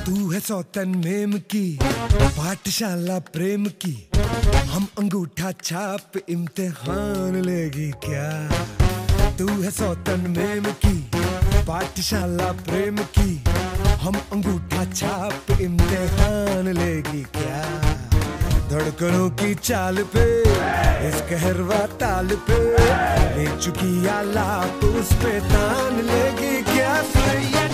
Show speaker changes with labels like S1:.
S1: तू है सौतन मेम की पाठशाला प्रेम की, हम अंगूठा छाप इम्तिहान लेगी क्या। तू है सौतन मेम की पाठशाला प्रेम की, हम अंगूठा छाप इम्तिहान लेगी क्या। धड़कनों की चाल पे इस कहरवा ताल पे ले चुकी आलाप उस पे तान लेगी क्या।